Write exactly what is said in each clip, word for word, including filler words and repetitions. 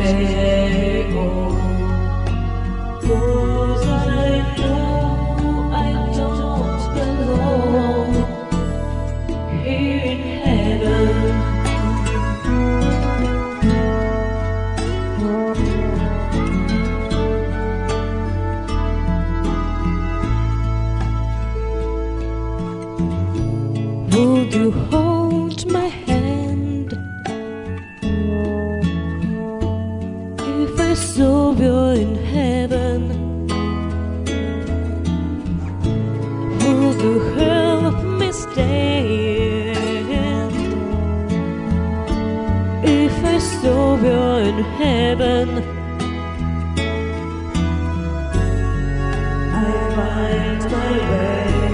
carry on, 'cause I know I don't belong here in heaven. Would you hold my hand if I saw you in heaven? Would you help me stand if I saw you in heaven? I find my way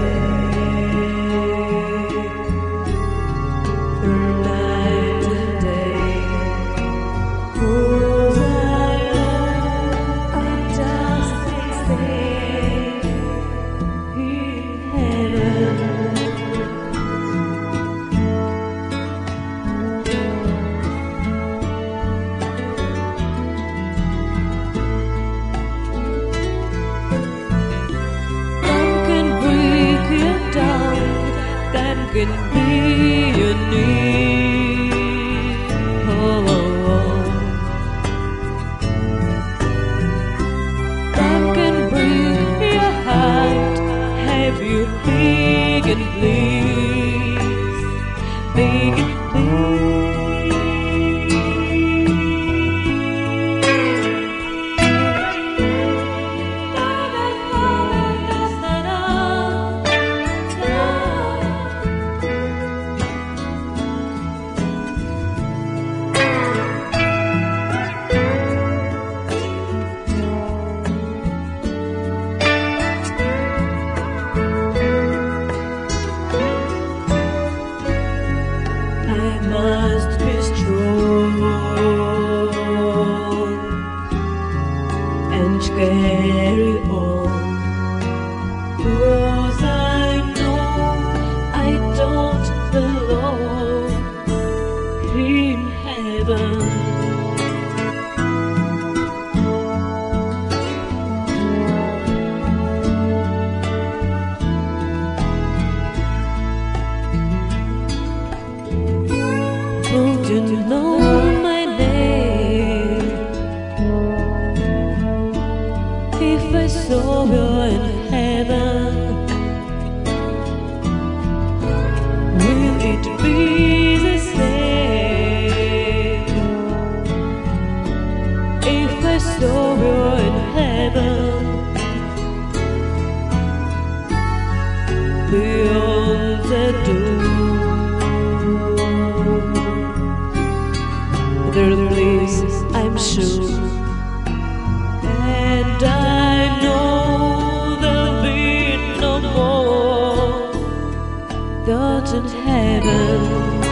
can be your need. Oh, oh, oh. That can break your heart, have you big and please, big and please. Must be strong and carry on, 'cause I know I don't belong in heaven. Would you know my name if I saw you in heaven? Will it be the same if I saw you in heaven? Beyond the door there's bliss, I'm sure, and I know there'll be no more doubt in heaven.